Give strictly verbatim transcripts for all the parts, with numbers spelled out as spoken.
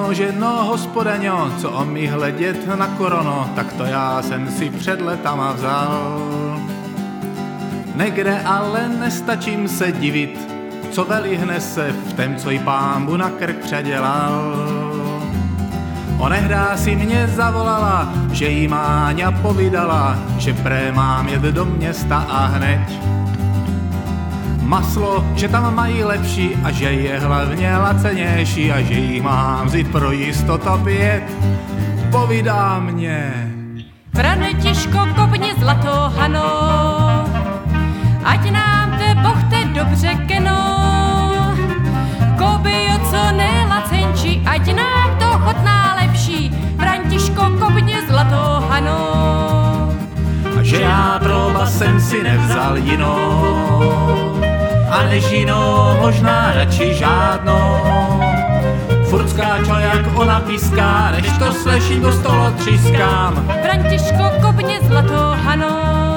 že no hospodeňo, co o mi hledět na korono, tak to já jsem si před letama vzal. Negde ale nestačím se divit, co velihne se v tém, co jí pámbu na krk předělal. Onehdá si mě zavolala, že jí Máňa povídala, že pré mám jet do města a hned. Maslo, že tam mají lepší a že je hlavně lacenější a že jí mám vzít pro jistotu pět. Povídá mě: Františko, kopni zlato hano, ať nám te bochte dobře keno. Kobyo, co nejlacenčí, ať nám to chutná lepší. Františko, kopni zlato hano. A že já troba jsem si nevzal jinou, a než jinou možná radši žádnou. Furt skáčel jak ona píská, než to slyším do stolu třískám. Františko, kopni zlato hano.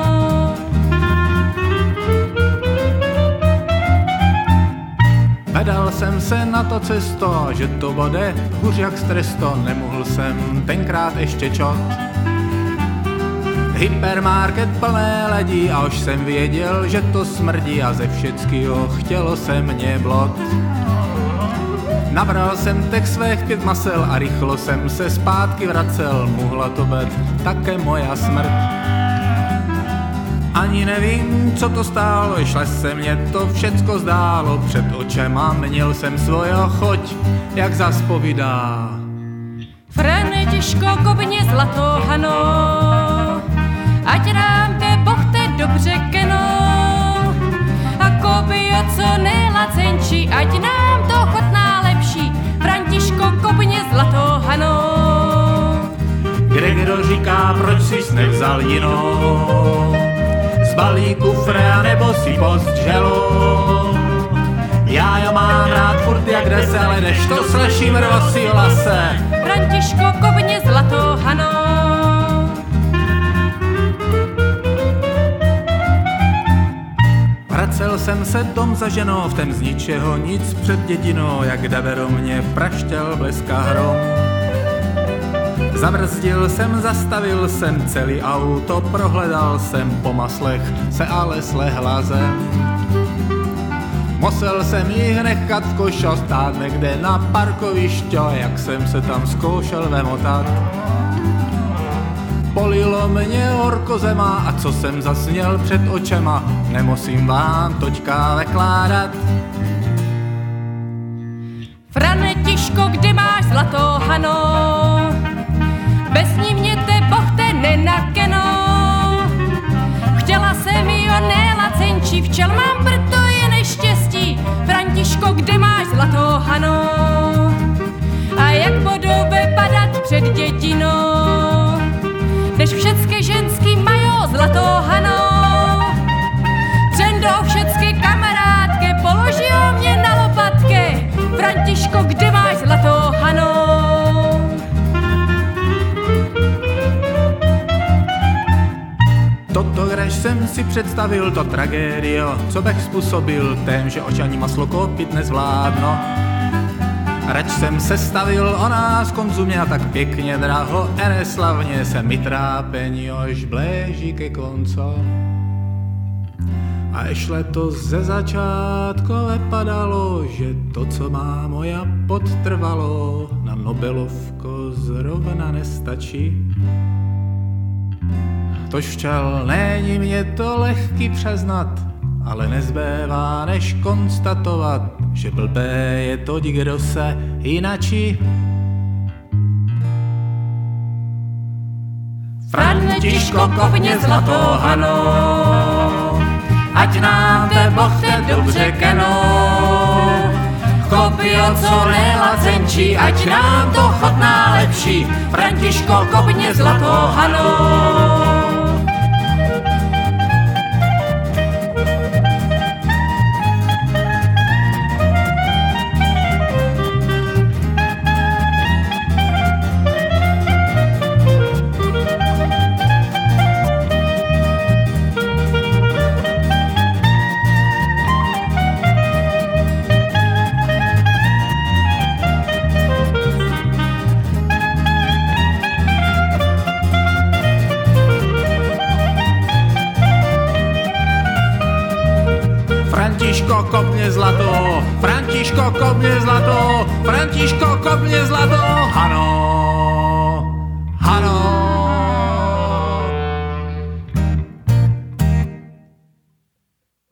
Vedal jsem se na to cesto, že to bude hůř jak stresto, nemohl jsem tenkrát ještě čot. Hypermarket plné ledí a už jsem věděl, že to smrdí a ze všeckýho chtělo se mě blot. Nabral jsem těch svých pět masel a rychlo jsem se zpátky vracel, mohla to být také moja smrt. Ani nevím, co to stálo, šle se mě to všecko zdálo, před očema měl jsem svojo choť, jak zas povídá. Františko, kopni zlato hano, ať nám te bochte dobře keno. A kobyo, co nejlacenčí, ať nám to chutná lepší. Františko, kopni zlato hano. Kde kdo říká, proč jsi nevzal jinou, zbalí kufre a nebo si postřelou. Já jo mám rád furt jak dese, ale než to slyším rosí lase. Františko, kopni zlato hano. Vracel jsem se dom za ženou, v tém z ničeho nic před dědinou, jak davero mě praštěl bleska hrom. Zabrzdil jsem, zastavil jsem celý auto, prohledal jsem po maslech, se ale slehla zem. Musel jsem jí nechat v košo stát někde na parkovišti, jak jsem se tam zkoušel vemotat. Polilo mě horko zema a co jsem zasněl před očema, nemusím vám toťka vekládat. Františko, kde máš zlato hano, bez ní mě te bochte nenakeno. Chtěla jsem jo nejlacenčí, včel mám, proto je neštěstí. Františko, kde máš zlato hano, a jak budou vypadat před dědinou, než všecky ženský majou zlato hano. Přendou všecky kamarádky, položijou mě na lopatky. Františko, kde máš zlato hano. Toto, když jsem si představil to tragédio, co bych způsobil tém, že očaní maslo koupit nezvládno. Rač jsem se stavil o nás konzumě a tak pěkně draho, a neslavně se mi trápení už bléží ke konco. A ještě to ze začátku vypadalo, že to, co má moja podtrvalo, na Nobelovko zrovna nestačí. Tož včel není mě to lehký přiznat, ale nezbývá než konstatovat, že blbé je to, kdo se jinačí. Františko, kopni zlato hano, ať nám te bochte dobře keno. Kobyo, co nejlacenčí, ať nám to chutná lepší. Františko, kopni zlato hano. Františko, kop mě zlato, Františko, kop mě zlato, Františko, kop mě zlato.